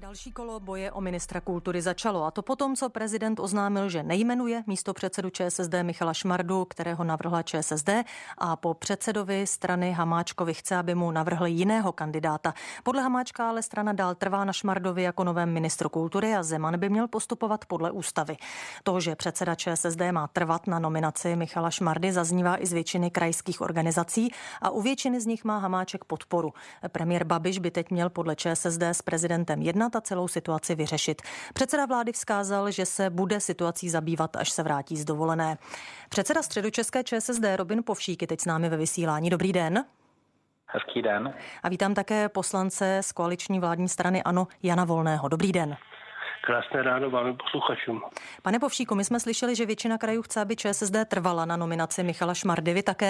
Další kolo boje o ministra kultury začalo, a to potom, co prezident oznámil, že nejmenuje místopředsedu ČSSD Michala Šmardu, kterého navrhla ČSSD, a po předsedovi strany Hamáčkovi chce, aby mu navrhl jiného kandidáta. Podle Hamáčka ale strana dál trvá na Šmardovi jako novém ministru kultury a Zeman by měl postupovat podle ústavy. To, že předseda ČSSD má trvat na nominaci Michala Šmardy, zaznívá i z většiny krajských organizací a u většiny z nich má Hamáček podporu. Premiér Babiš by teď měl podle ČSSD s prezidentem jednat a celou situaci vyřešit. Předseda vlády vzkázal, že se bude situací zabývat, až se vrátí z dovolené. Předseda středočeské ČSSD Robin Povšík je teď s námi ve vysílání. Dobrý den. Hezký den. A vítám také poslance z koaliční vládní strany ANO Jana Volného. Dobrý den. Krásné ráno vám posluchačům. Pane Povšíku, my jsme slyšeli, že většina krajů chce, aby ČSSD trvala na nominaci Michala Šmardy. Vy také?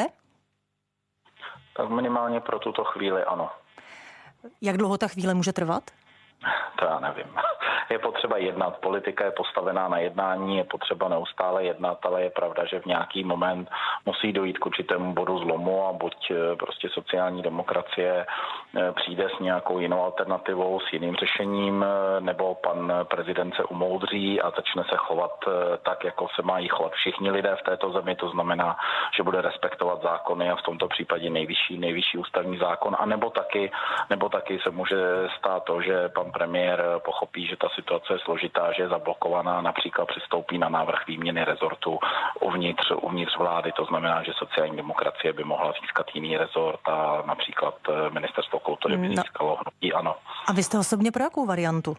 Tak minimálně pro tuto chvíli ano. Jak dlouho ta chvíle může trvat? To já nevím. Je potřeba jednat. Politika je postavená na jednání, je potřeba neustále jednat, ale je pravda, že v nějaký moment musí dojít k určitému bodu zlomu a buď prostě sociální demokracie přijde s nějakou jinou alternativou, s jiným řešením, nebo pan prezident se umoudří a začne se chovat tak, jako se mají chovat všichni lidé v této zemi. To znamená, že bude respektovat zákony a v tomto případě nejvyšší ústavní zákon, a nebo taky se může stát to, že pan premiér pochopí, že ta situace je složitá, že je zablokovaná, například přistoupí na návrh výměny rezortu uvnitř vlády. To znamená, že sociální demokracie by mohla získat jiný rezort a například ministerstvo kultury by získalo hnutí ANO. A vy jste osobně pro jakou variantu?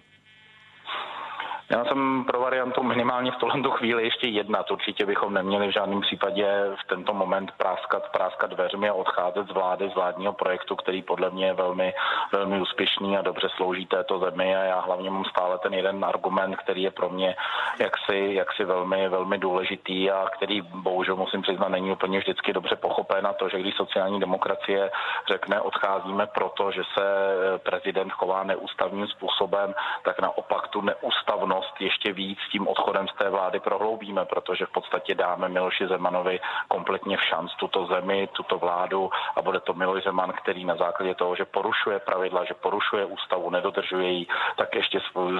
Já jsem pro variantu minimálně v tuhle chvíli ještě jednat. Určitě bychom neměli v žádném případě v tento moment práskat dveřmi a odcházet z vlády, z vládního projektu, který podle mě je velmi, velmi úspěšný a dobře slouží této zemi. A já hlavně mám stále ten jeden argument, který je pro mě jaksi velmi, velmi důležitý a který bohužel musím přiznat není úplně vždycky dobře pochopen, a to, že když sociální demokracie řekne odcházíme proto, že se prezident chová neústavním způsobem, tak naopak tu neústavnost ještě víc tím odchodem z té vlády prohloubíme, protože v podstatě dáme Miloši Zemanovi kompletně všanc tuto zemi, tuto vládu, a bude to Miloš Zeman, který na základě toho, že porušuje pravidla, že porušuje ústavu, nedodržuje ji, tak ještě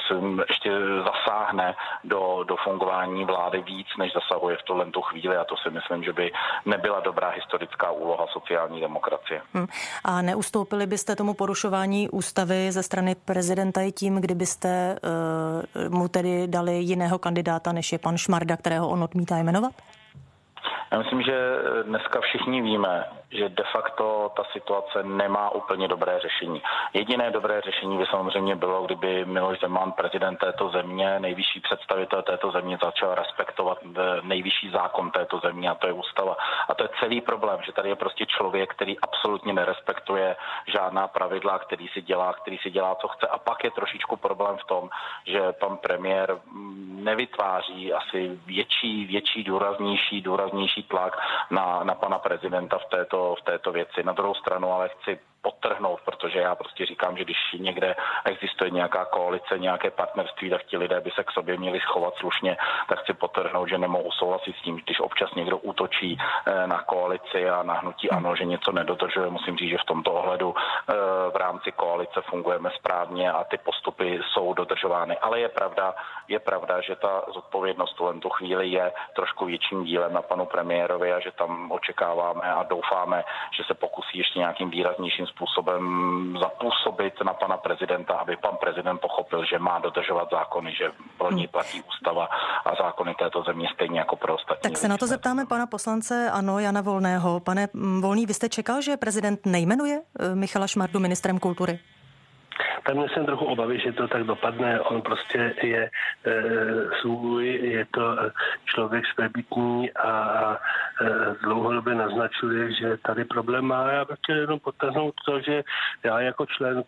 zasáhne do fungování vlády víc, než zasahuje v tu chvíli, a to si myslím, že by nebyla dobrá historická úloha sociální demokracie. A neustoupili byste tomu porušování ústavy ze strany prezidenta i tím, kdybyste mu tedy dali jiného kandidáta, než je pan Šmarda, kterého on odmítá jmenovat? Já myslím, že dneska všichni víme, že de facto ta situace nemá úplně dobré řešení. Jediné dobré řešení by samozřejmě bylo, kdyby Miloš Zeman, prezident této země, nejvyšší představitel této země, začal respektovat nejvyšší zákon této země, a to je ústava. A to je celý problém, že tady je prostě člověk, který absolutně nerespektuje žádná pravidla, který si dělá, co chce. A pak je trošičku problém v tom, že pan premiér nevytváří asi větší důraznější tlak na pana prezidenta v této věci. Na druhou stranu ale chci podtrhnout, protože já prostě říkám, že když někde existuje nějaká koalice, nějaké partnerství, tak ti lidé by se k sobě měli schovat slušně, tak chci podtrhnout, že nemohu souhlasit s tím, když občas někdo útočí na koalici a na hnutí ANO, že něco nedodržuje. Musím říct, že v tomto ohledu v rámci koalice fungujeme správně a ty postupy jsou dodržovány. Ale je pravda, že ta zodpovědnost v tu chvíli je trošku větším dílem na panu premiérovi a že tam očekáváme a doufáme, že se pokusí ještě nějakým výraznějším způsobem zapůsobit na pana prezidenta, aby pan prezident pochopil, že má dodržovat zákony, že pro ní platí ústava a zákony této země stejně jako pro ostatní. Tak se na to zeptáme pana poslance ANO Jana Volného. Pane Volný, vy jste čekal, že prezident nejmenuje Michala Šmardu ministrem kultury? Tam měl jsem trochu obavy, že to tak dopadne. On prostě je je to člověk svébytný a dlouhodobě naznačuje, že tady problém má. Já bych chtěl jenom podtrhnout to, že já jako člen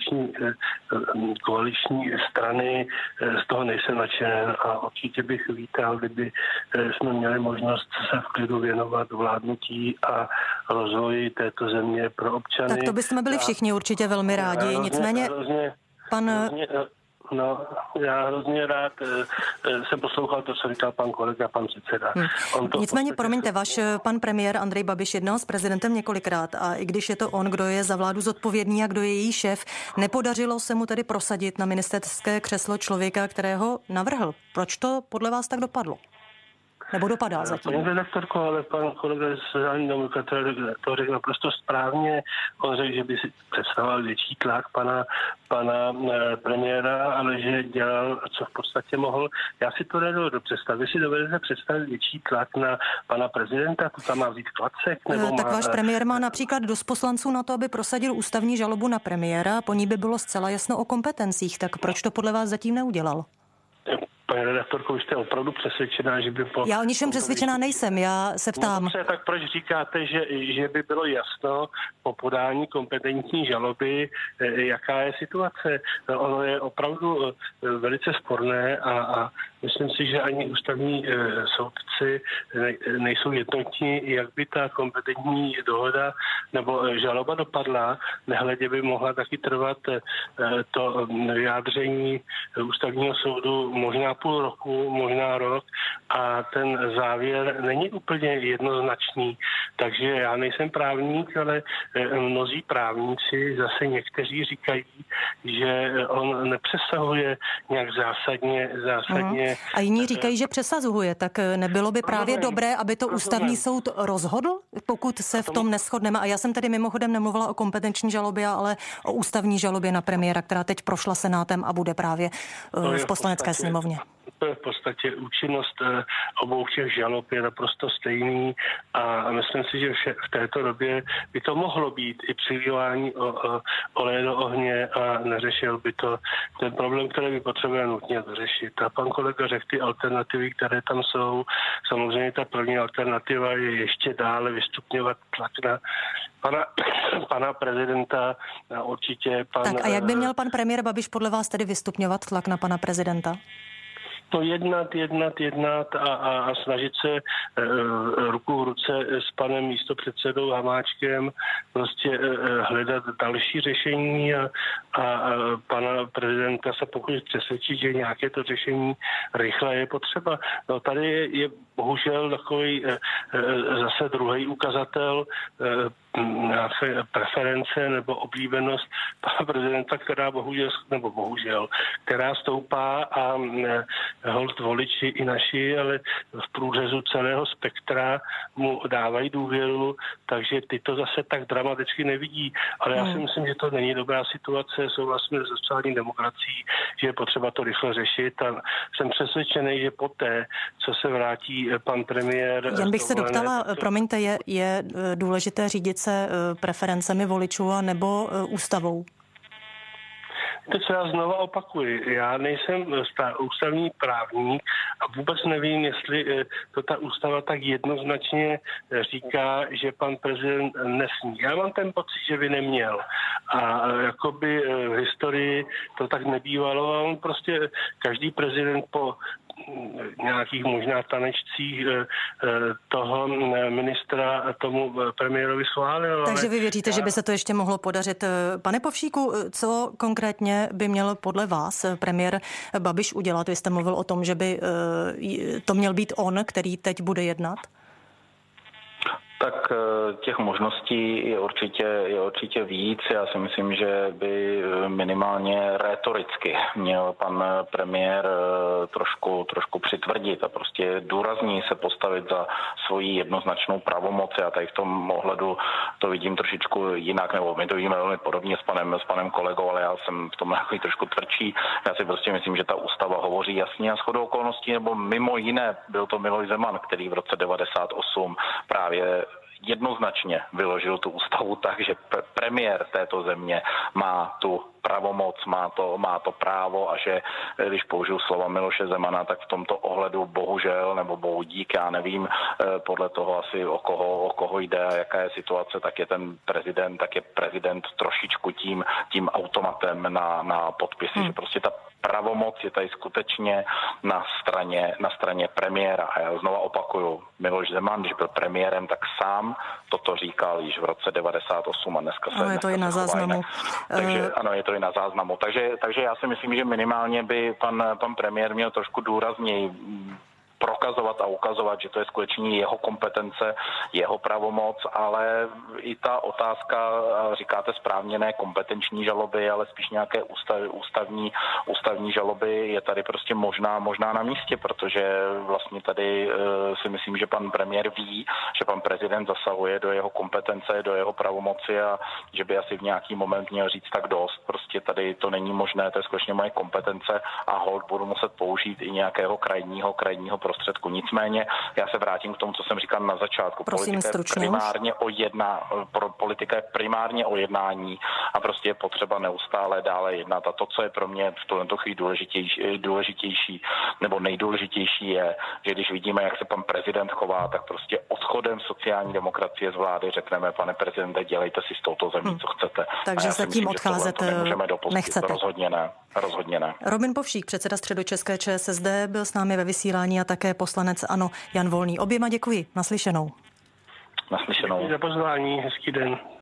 koaliční strany z toho nejsem nadšen a určitě bych vítal, kdyby jsme měli možnost se v klidu věnovat vládnutí a rozvoji této země pro občany. Tak to bychom byli všichni určitě velmi rádi. Nicméně pan No, já hrozně rád jsem poslouchal to, co říkal pan kolega, pan předseda. Nicméně, promiňte, váš pan premiér Andrej Babiš jednal s prezidentem několikrát a i když je to on, kdo je za vládu zodpovědný a kdo je její šéf, nepodařilo se mu tedy prosadit na ministerské křeslo člověka, kterého navrhl. Proč to podle vás tak dopadlo? Nebo dopadá zatím? Paní redaktorko, ale pan kolega z sociální demokracie to řekl naprosto správně. On řekl, že by si představoval větší tlak pana premiéra, ale že dělal, co v podstatě mohl. Já si to nedovedu představit. Vy si dovedete představit větší tlak na pana prezidenta? To tam má vzít Klacek? Tak váš premiér má například dost poslanců na to, aby prosadil ústavní žalobu na premiéra. Po ní by bylo zcela jasno o kompetencích. Tak proč to podle vás zatím neudělal? Paní redaktorko, vy jste opravdu přesvědčená, že by Já o ničem přesvědčená nejsem, já se ptám. No dobře, tak proč říkáte, že by bylo jasno po podání kompetentní žaloby, jaká je situace? Ono je opravdu velice sporné a myslím si, že ani ústavní soudci nejsou jednotní, jak by ta kompetentní dohoda nebo žaloba dopadla. Nehledě by mohla taky trvat to vyjádření ústavního soudu možná půl roku, možná rok a ten závěr není úplně jednoznačný. Takže já nejsem právník, ale mnozí právníci, zase někteří říkají, že on nepřesahuje nějak zásadně. A jiní říkají, že přesazuje, tak nebylo by právě dobré, aby to ústavní soud rozhodl, pokud se v tom neshodneme. A já jsem tedy mimochodem nemluvila o kompetenční žalobě, ale o ústavní žalobě na premiéra, která teď prošla Senátem a bude právě v Poslanecké sněmovně. To je v podstatě účinnost obou těch žalob je naprosto stejný a myslím si, že v této době by to mohlo být i přilívání oleje do ohně a neřešil by to ten problém, který by potřebuje nutně řešit. A pan kolega řekl ty alternativy, které tam jsou. Samozřejmě ta první alternativa je ještě dále vystupňovat tlak na pana prezidenta a určitě pan... Tak a jak by měl pan premiér Babiš podle vás tedy vystupňovat tlak na pana prezidenta? To jednat a snažit se ruku v ruce s panem místopředsedou Hamáčkem prostě hledat další řešení a pana prezidenta se pokusit přesvědčit, že nějaké to řešení rychle je potřeba. No, tady je bohužel takový zase druhý ukazatel nějaké preference nebo oblíbenost pana prezidenta, která stoupá a holt voliči i naši, ale v průřezu celého spektra mu dávají důvěru, takže ty to zase tak dramaticky nevidí. Ale já si myslím, že to není dobrá situace, souhlasím s sociální demokracií, že je potřeba to rychle řešit a jsem přesvědčený, že poté, co se vrátí pan premiér... Jen bych se doptala, promiňte, je důležité řídit se preferencemi voličů a nebo ústavou? To, co já znova opakuji, já nejsem ústavní právník a vůbec nevím, jestli to ta ústava tak jednoznačně říká, že pan prezident nesmí. Já mám ten pocit, že by neměl. A jakoby v historii to tak nebývalo a on prostě každý prezident po nějakých možná tanečcích toho ministra tomu premiérovi schválil. Takže vy věříte, že by se to ještě mohlo podařit. Pane Povšíku, co konkrétně by měl podle vás premiér Babiš udělat? Vy jste mluvil o tom, že by to měl být on, který teď bude jednat? Tak těch možností je určitě víc. Já si myslím, že by minimálně rétoricky měl pan premiér trošku přitvrdit a prostě důrazně se postavit za svoji jednoznačnou pravomoc. Já tady v tom ohledu to vidím trošičku jinak, nebo my to vidíme velmi podobně s panem kolegou, ale já jsem v tom takový trošku tvrdší. Já si prostě myslím, že ta ústava hovoří jasně a shodou okolností, nebo mimo jiné byl to Miloš Zeman, který v roce 98 právě jednoznačně vyložil tu ústavu tak, že premiér této země má tu pravomoc, má to právo a že, když použiju slova Miloše Zemana, tak v tomto ohledu bohužel, nebo bohu dík, já nevím, podle toho asi o koho jde a jaká je situace, tak je prezident trošičku tím automatem na podpisy, že prostě ta pravomoc je tady skutečně na straně premiéra. A já znova opakuju, Miloš Zeman, když byl premiérem, tak sám toto říkal již v roce 98 a dneska se... Ano, je to i na záznamu. Takže ano, je to i na záznamu. Takže já si myslím, že minimálně by pan premiér měl trošku důrazněji prokazovat a ukazovat, že to je skutečně jeho kompetence, jeho pravomoc, ale i ta otázka, říkáte správně, ne kompetenční žaloby, ale spíš nějaké ústavní žaloby je tady prostě možná na místě, protože vlastně tady si myslím, že pan premiér ví, že pan prezident zasahuje do jeho kompetence, do jeho pravomoci a že by asi v nějaký moment měl říct tak dost. Prostě tady to není možné, to je skutečně moje kompetence a holt budu muset použít i nějakého krajního prostředku. Nicméně já se vrátím k tomu, co jsem říkal na začátku. Prosím, politika je primárně o jednání a prostě je potřeba neustále dále jednat. A to, co je pro mě v tuto chvíli důležitější nebo nejdůležitější je, že když vidíme, jak se pan prezident chová, tak prostě odchodem sociální demokracie z vlády řekneme, pane prezidente, dělejte si s touto zemí, co chcete. Takže zatím odcházet nechcete. Rozhodně ne. Robin Povšík, předseda středočeské ČSSD, byl s námi ve vysílání a také poslanec ANO Jan Volný. Oběma děkuji. Naslyšenou. Děkuji za pozvání. Hezký den.